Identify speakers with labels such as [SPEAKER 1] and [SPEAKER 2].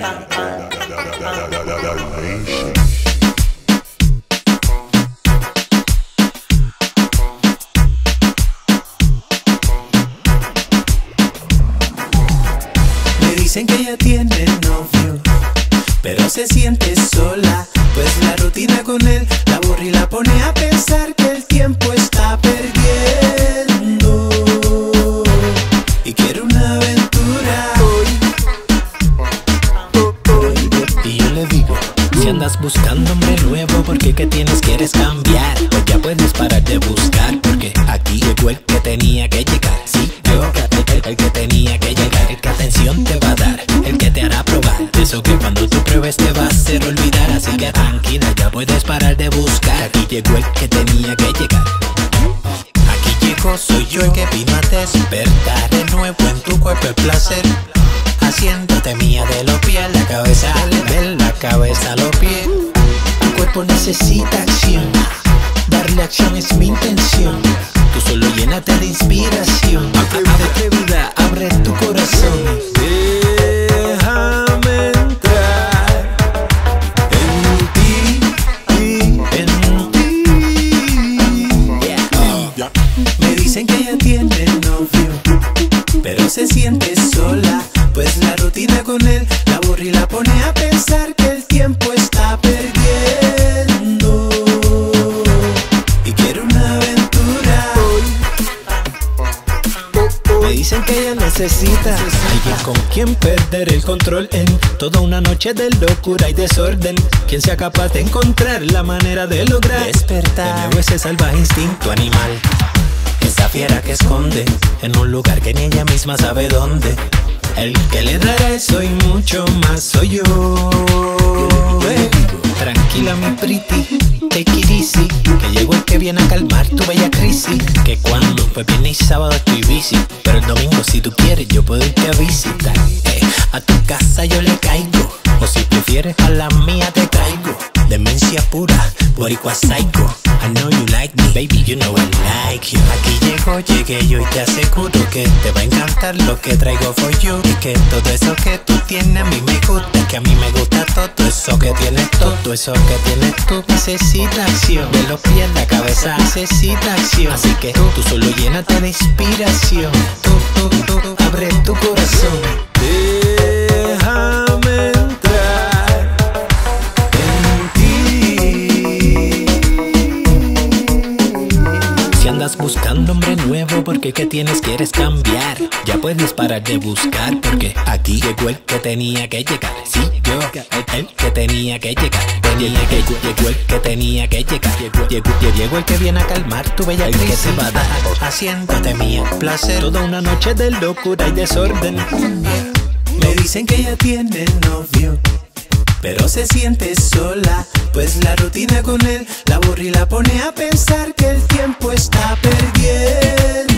[SPEAKER 1] Dicen que ella tiene novio, pero se siente sola, pues la rutina con él la aburre y la pone a pensar que el tiempo está perdiendo y quiere una aventura.
[SPEAKER 2] Y yo le digo, si andas buscando hombre nuevo, ¿por qué quieres cambiar? Pues ya puedes parar de buscar, porque aquí llegó el que tenía que llegar. Sí, yo, el que tenía que llegar, el que atención te va a dar, el que te hará probar de eso que cuando tú pruebes te va a hacer olvidar. Así que tranquila, ya puedes parar de buscar. Aquí llegó el que tenía que llegar. Aquí llegó, soy yo el que vino a despertar de nuevo en tu cuerpo el placer, haciéndote mía de los pies a la cabeza, de la cabeza a los pies. Tu cuerpo necesita acción, darle acción es mi intención. Tú solo llénate de inspiración. Atrevida, abre tu corazón.
[SPEAKER 1] Déjame entrar en ti, en ti. Me dicen que ella tiene novio, pero se siente sola, pues la rutina con él la aburre y la pone a pensar que el tiempo está perdiendo y quiere una aventura. Me dicen que ella necesita alguien con quien perder el control en toda una noche de locura y desorden, quien sea capaz de encontrar la manera de lograr despertar de nuevo ese salvaje instinto animal, esa fiera que esconde en un lugar que ni ella misma sabe dónde. El que le dará eso y mucho más soy yo.
[SPEAKER 2] Tranquila mi pretty, take it easy, que llegó el que viene a calmar tu bella crisis. Que cuando fue viernes y sábado estoy busy, pero el domingo si tú quieres yo puedo irte a visitar. A tu casa yo le caigo, o si prefieres a la mía te traigo. Demencia pura, boricua psycho. I know you like me, baby, you know I like you. Aquí llegué yo y te aseguro que te va a encantar lo que traigo for you. Y que todo eso que tú tienes a mí me gusta, que a mí me gusta todo eso que tienes, todo eso que tienes tú. Necesita acción, de los pies a la cabeza necesita acción. Así que tú solo llénate de inspiración. Tú, abre tu corazón.
[SPEAKER 1] Déjame entrar en ti.
[SPEAKER 2] Si andas buscando hombre nuevo, porque quieres cambiar, ya puedes parar de buscar, porque aquí llegó el que tenía que llegar. Sí, yo, el que tenía que llegar. Llegó el que tenía que llegar. Llegó el que viene a calmar tu bella crisis, que se va a dar, haciéndote mía placer, toda una noche de locura y desorden.
[SPEAKER 1] Me dicen que ella tiene novio, pero se siente sola, pues la rutina con él la aburre y la pone a pensar que el tiempo está perdiendo